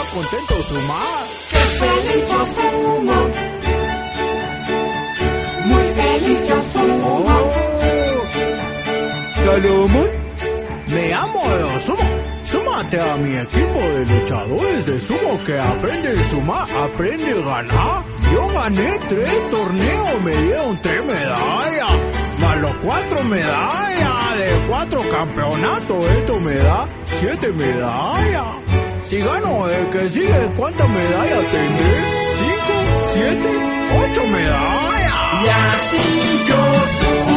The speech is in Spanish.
contento Suma. ¡Qué feliz yo sumo! Muy feliz yo sumo. Salomón, me amo de sumo. Súmate a mi equipo de luchadores de sumo que aprende a sumar, aprende a ganar. Yo gané 3 torneos, me dieron 3 medallas, más los 4 medallas de 4 campeonatos. Esto me da 7 medallas. Si gano el que sigue, ¿cuántas medallas tendré? 5, 7, 8 medallas. Y así yo sumo.